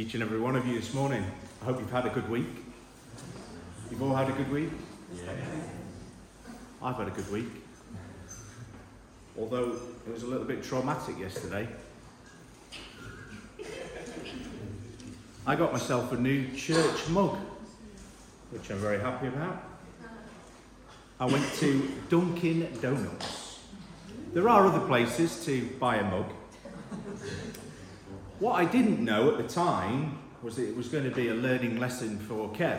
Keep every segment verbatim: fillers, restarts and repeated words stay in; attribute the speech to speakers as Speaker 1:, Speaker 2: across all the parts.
Speaker 1: each and every one of you this morning. I hope you've had a good week. You've all had a good week? Yeah. I've had a good week. Although it was a little bit traumatic yesterday. I got myself a new church mug, which I'm very happy about. I went to Dunkin' Donuts. There are other places to buy a mug. What I didn't know at the time was that it was going to be a learning lesson for Kev.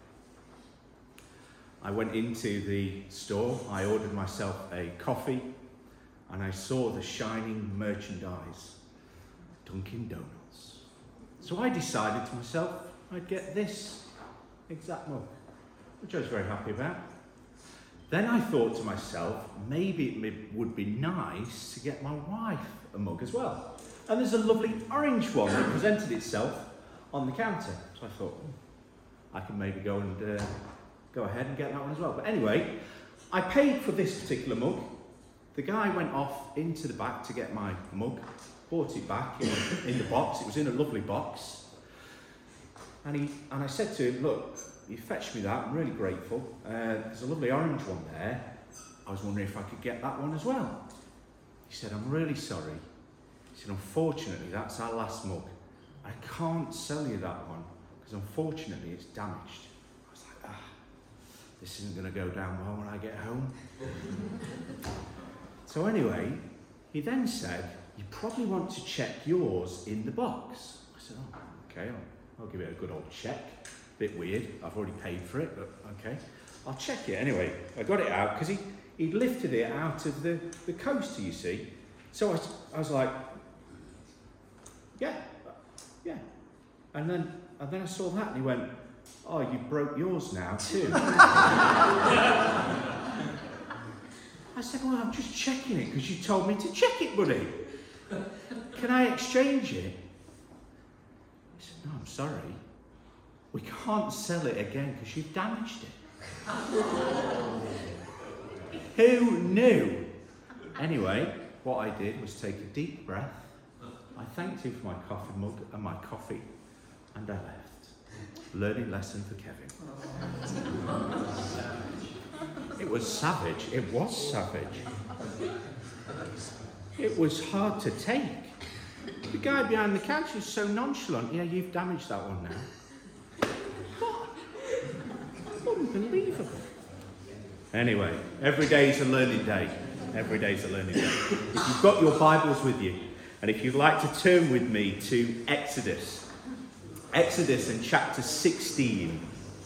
Speaker 1: I went into the store, I ordered myself a coffee, and I saw the shining merchandise, Dunkin' Donuts. So I decided to myself I'd get this exact mug, which I was very happy about. Then I thought to myself, maybe it would be nice to get my wife a mug as well. And there's a lovely orange one that presented itself on the counter. So I thought, oh, I can maybe go and uh, go ahead and get that one as well. But anyway, I paid for this particular mug. The guy went off into the back to get my mug, brought it back in, in the box. It was in a lovely box. And he and I said to him, look, you fetched me that, I'm really grateful. Uh, there's a lovely orange one there. I was wondering if I could get that one as well. He said, I'm really sorry. He said, unfortunately, that's our last mug. I can't sell you that one because unfortunately it's damaged. I was like, ah, this isn't going to go down well when I get home. So anyway, he then said, you probably want to check yours in the box. I said, oh, okay, I'll, I'll give it a good old check. Bit weird, I've already paid for it, but okay. I'll check it anyway. I got it out because he, he lifted it out of the, the coaster, you see. So I, I was like, yeah, yeah. And then, and then I saw that and he went, oh, you broke yours now too. I said, well, I'm just checking it because you told me to check it, buddy. Can I exchange it? He said, no, I'm sorry. We can't sell it again because you've damaged it. Who knew? Anyway, what I did was take a deep breath. I thanked him for my coffee mug and my coffee, and I left. Learning lesson for Kevin. It was savage. It was savage. It was hard to take. The guy behind the counter was so nonchalant. Yeah, you've damaged that one now. What? Unbelievable. Anyway, every day is a learning day. Every day is a learning day. If you've got your Bibles with you, and if you'd like to turn with me to Exodus, Exodus in chapter sixteen.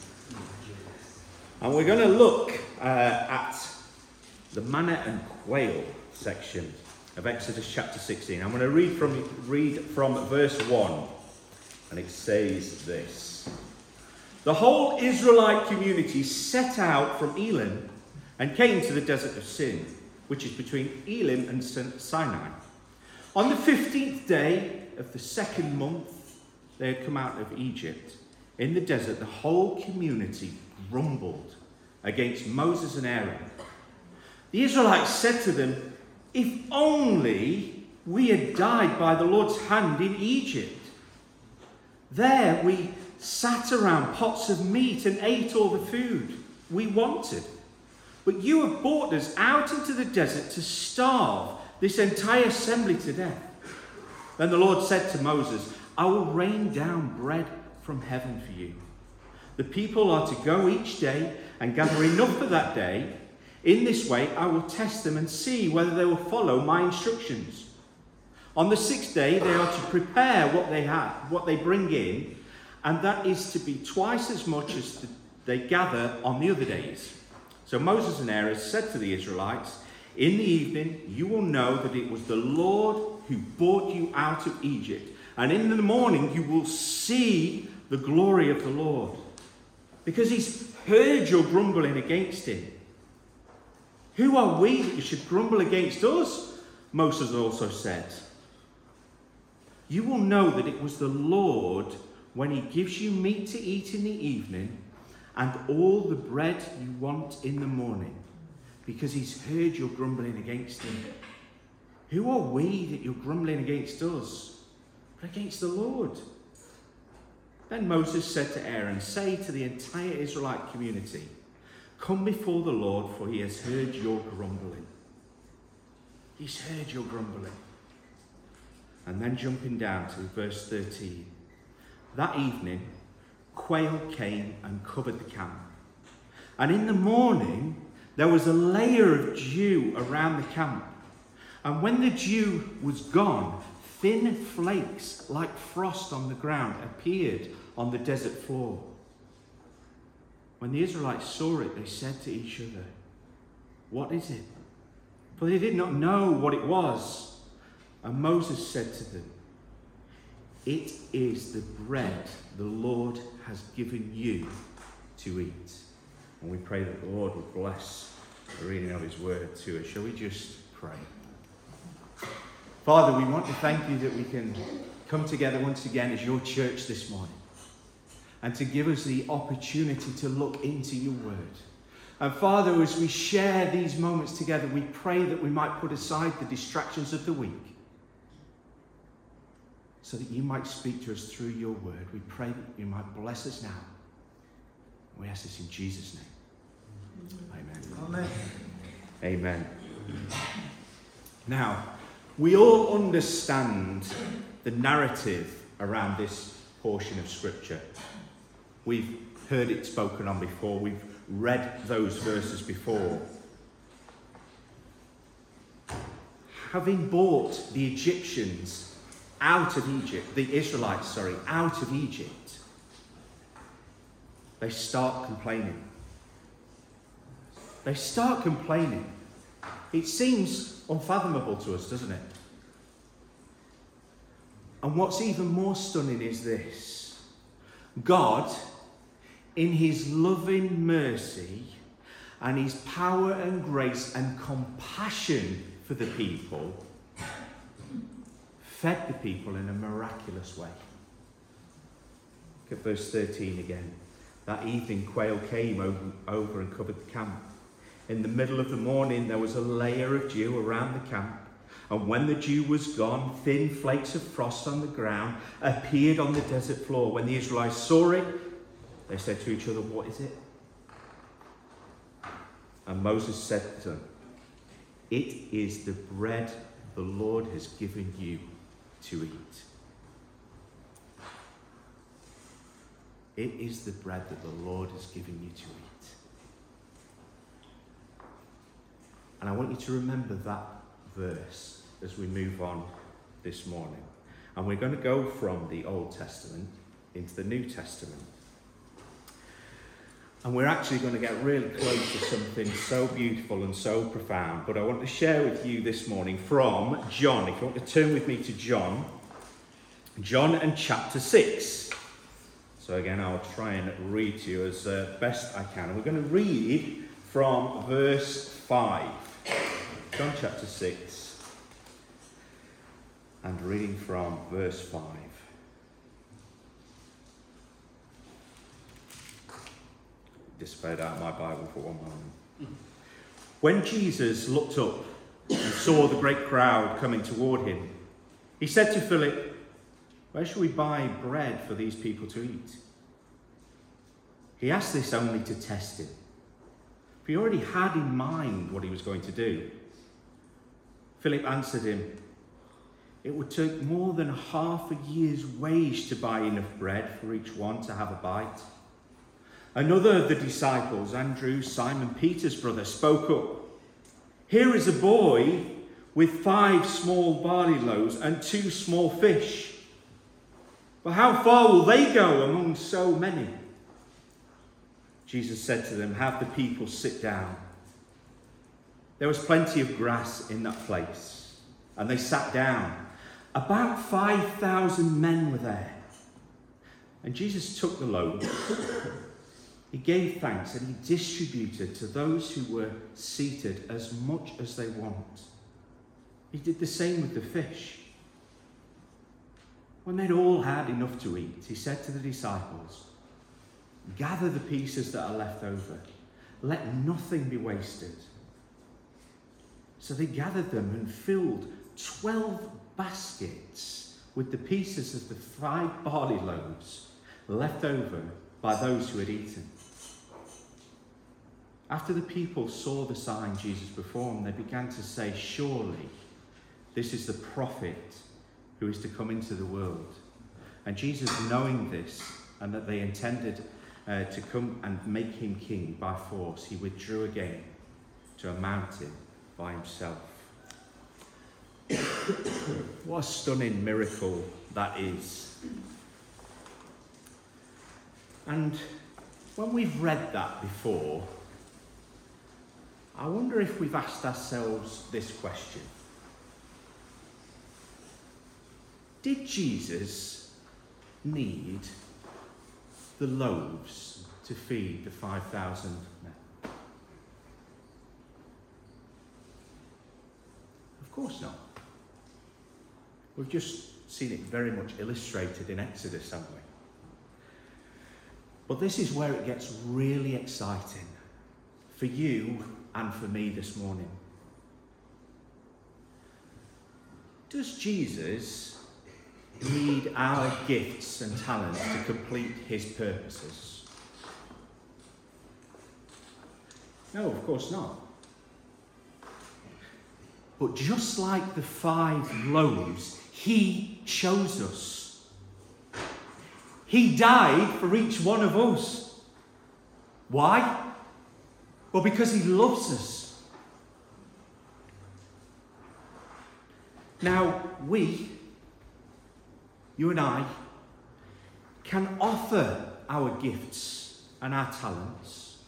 Speaker 1: And we're going to look uh, at the manna and quail section of Exodus chapter sixteen. I'm going to read from, read from verse one, and it says this. The whole Israelite community set out from Elim and came to the desert of Sin, which is between Elim and Sinai. On the fifteenth day of the second month, they had come out of Egypt. In the desert, the whole community grumbled against Moses and Aaron. The Israelites said to them, if only we had died by the Lord's hand in Egypt. There we sat around pots of meat and ate all the food we wanted. But you have brought us out into the desert to starve this entire assembly to death. Then the Lord said to Moses, I will rain down bread from heaven for you. The people are to go each day and gather enough for that day. In this way, I will test them and see whether they will follow my instructions. On the sixth day, they are to prepare what they have, what they bring in, and that is to be twice as much as they gather on the other days. So Moses and Aaron said to the Israelites, in the evening, you will know that it was the Lord who brought you out of Egypt. And in the morning, you will see the glory of the Lord. Because he's heard your grumbling against him. Who are we that you should grumble against us? Moses also said. You will know that it was the Lord when he gives you meat to eat in the evening and all the bread you want in the morning. Because he's heard your grumbling against him. Who are we that you're grumbling against us? But against the Lord. Then Moses said to Aaron, say to the entire Israelite community, come before the Lord, for he has heard your grumbling. He's heard your grumbling. And then jumping down to verse thirteen. That evening, quail came and covered the camp. And in the morning, there was a layer of dew around the camp. And when the dew was gone, thin flakes like frost on the ground appeared on the desert floor. When the Israelites saw it, they said to each other, what is it? For they did not know what it was. And Moses said to them, it is the bread the Lord has given you to eat. And we pray that the Lord would bless the reading of his word to us. Shall we just pray? Father, we want to thank you that we can come together once again as your church this morning and to give us the opportunity to look into your word. And Father, as we share these moments together, we pray that we might put aside the distractions of the week so that you might speak to us through your word. We pray that you might bless us now. We ask this in Jesus' name. Amen.
Speaker 2: Amen.
Speaker 1: Amen. Now, we all understand the narrative around this portion of Scripture. We've heard it spoken on before. We've read those verses before. Having brought the Egyptians out of Egypt, the Israelites, sorry, out of Egypt, they start complaining. They start complaining. It seems unfathomable to us, doesn't it? And what's even more stunning is this. God, in his loving mercy and his power and grace and compassion for the people, fed the people in a miraculous way. Look at verse thirteen again. That evening, quail came over, over and covered the camp. In the middle of the morning, there was a layer of dew around the camp. And when the dew was gone, thin flakes of frost on the ground appeared on the desert floor. When the Israelites saw it, they said to each other, what is it? And Moses said to them, it is the bread the Lord has given you to eat. It is the bread that the Lord has given you to eat. And I want you to remember that verse as we move on this morning. And we're going to go from the Old Testament into the New Testament. And we're actually going to get really close to something so beautiful and so profound. But I want to share with you this morning from John. If you want to turn with me to John, John and chapter six. So again, I'll try and read to you as uh, best I can. And we're going to read from verse five. John chapter six. And reading from verse five. Displayed out my Bible for one moment. When Jesus looked up and saw the great crowd coming toward him, he said to Philip, where shall we buy bread for these people to eat? He asked this only to test him. For he already had in mind what he was going to do. Philip answered him, it would take more than half a year's wage to buy enough bread for each one to have a bite. Another of the disciples, Andrew, Simon Peter's brother, spoke up. Here is a boy with five small barley loaves and two small fish. But how far will they go among so many? Jesus said to them, have the people sit down. There was plenty of grass in that place, and they sat down. About five thousand men were there. And Jesus took the loaves. He gave thanks and he distributed to those who were seated as much as they want. He did the same with the fish. When they'd all had enough to eat, he said to the disciples, gather the pieces that are left over. Let nothing be wasted. So they gathered them and filled twelve baskets with the pieces of the five barley loaves left over by those who had eaten. After the people saw the sign Jesus performed, they began to say, "Surely this is the prophet who is to come into the world." And Jesus, knowing this, and that they intended uh, to come and make him king by force, he withdrew again to a mountain by himself. What a stunning miracle that is. And when we've read that before, I wonder if we've asked ourselves this question. Did Jesus need the loaves to feed the five thousand men? Of course not. We've just seen it very much illustrated in Exodus, haven't we? But this is where it gets really exciting for you and for me this morning. Does Jesus need our gifts and talents to complete his purposes? No, of course not. But just like the five loaves, he chose us. He died for each one of us. Why? Well, because he loves us. Now, we, you and I, can offer our gifts and our talents,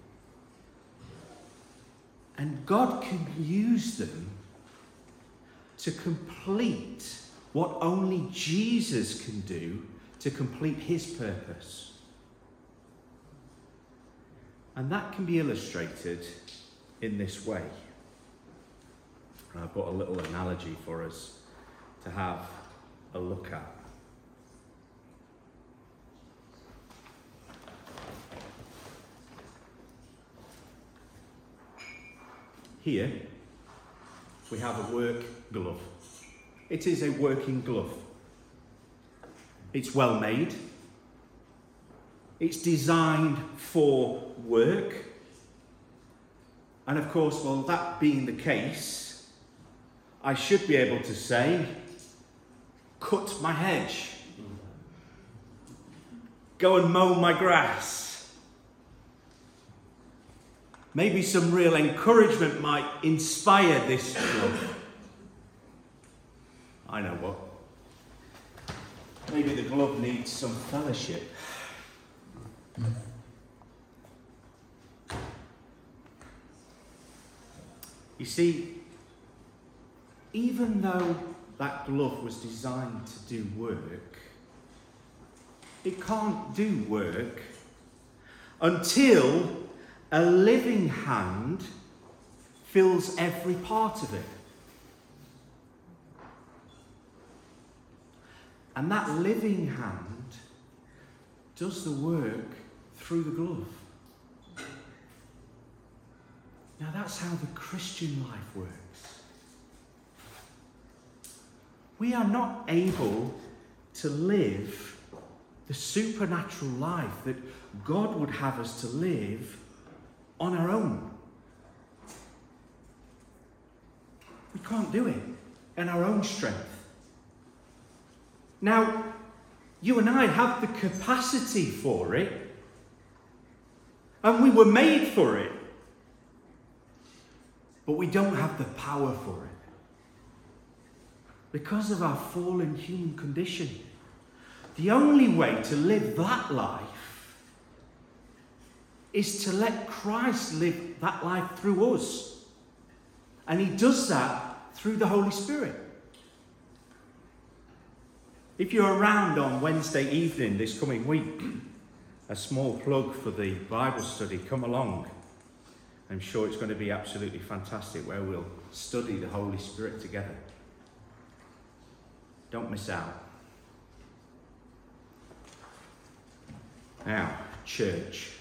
Speaker 1: and God can use them to complete what only Jesus can do to complete his purpose. And that can be illustrated in this way. And I've got a little analogy for us to have a look at. Here, we have a work glove. It is a working glove. It's well made. It's designed for work. And of course, well, that being the case, I should be able to say, cut my hedge. Go and mow my grass. Maybe some real encouragement might inspire this glove. I know what. Maybe the glove needs some fellowship. You see, even though that glove was designed to do work, it can't do work until a living hand fills every part of it. And that living hand does the work through the glove. Now that's how the Christian life works. We are not able to live the supernatural life that God would have us to live on our own. We can't do it in our own strength. Now, you and I have the capacity for it, and we were made for it, but we don't have the power for it because of our fallen human condition. The only way to live that life is to let Christ live that life through us, and he does that through the Holy Spirit. If you're around on Wednesday evening this coming week, a small plug for the Bible study, come along. I'm sure it's going to be absolutely fantastic, where we'll study the Holy Spirit together. Don't miss out. Now, church.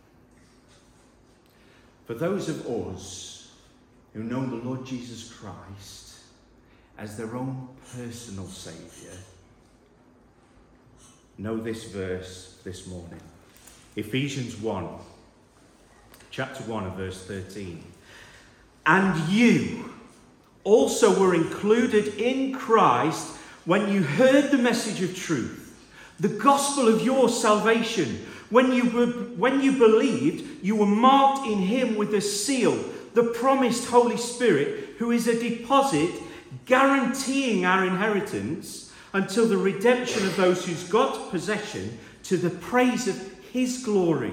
Speaker 1: For those of us who know the Lord Jesus Christ as their own personal Saviour, know this verse this morning. Ephesians one, chapter one and verse thirteen. And you also were included in Christ when you heard the message of truth, the gospel of your salvation. When you were, when you believed, you were marked in him with a seal, the promised Holy Spirit, who is a deposit guaranteeing our inheritance until the redemption of those who's got possession, to the praise of his glory.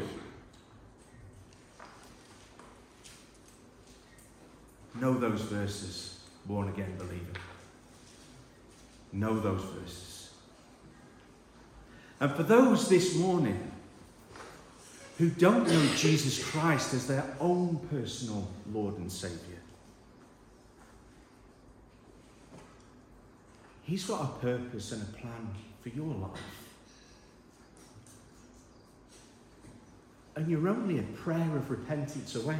Speaker 1: Know those verses, born again believer. Know those verses. And for those this morning who don't know Jesus Christ as their own personal Lord and Saviour, he's got a purpose and a plan for your life. And you're only a prayer of repentance away.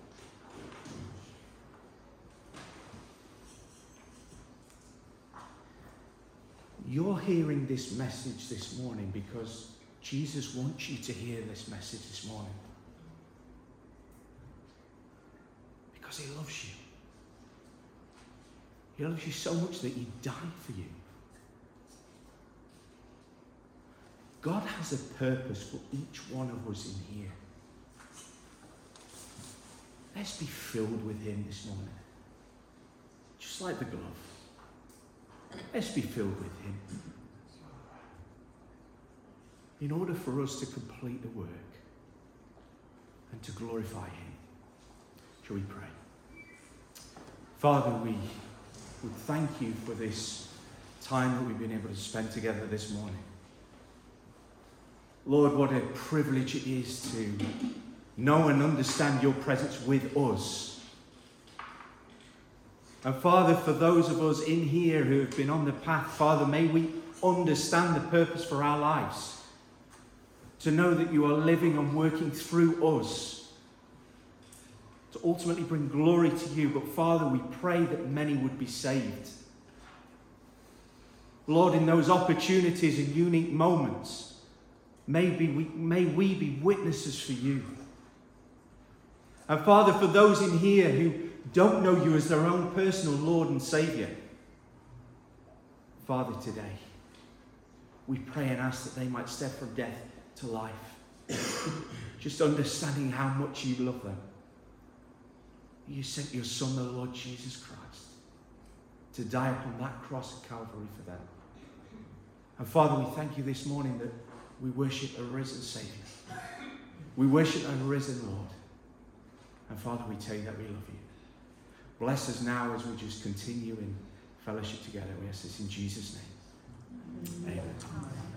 Speaker 1: You're hearing this message this morning because Jesus wants you to hear this message this morning. Because he loves you. He loves you so much that he died for you. God has a purpose for each one of us in here. Let's be filled with him this morning. Just like the glove. Let's be filled with him. In order for us to complete the work and to glorify him. Shall we pray? Father, we would thank you for this time that we've been able to spend together this morning. Lord, what a privilege it is to know and understand your presence with us. And Father, for those of us in here who have been on the path, Father, may we understand the purpose for our lives. To know that you are living and working through us to ultimately bring glory to you. But Father, we pray that many would be saved. Lord, in those opportunities and unique moments, may, be we, may we be witnesses for you. And Father, for those in here who don't know you as their own personal Lord and Saviour, Father, today, we pray and ask that they might step from death to life. Just understanding how much you love them. You sent your Son, the Lord Jesus Christ, to die upon that cross at Calvary for them. And Father, we thank you this morning that we worship a risen Saviour. We worship a risen Lord. And Father, we tell you that we love you. Bless us now as we just continue in fellowship together. We ask this in Jesus' name. Amen. Amen.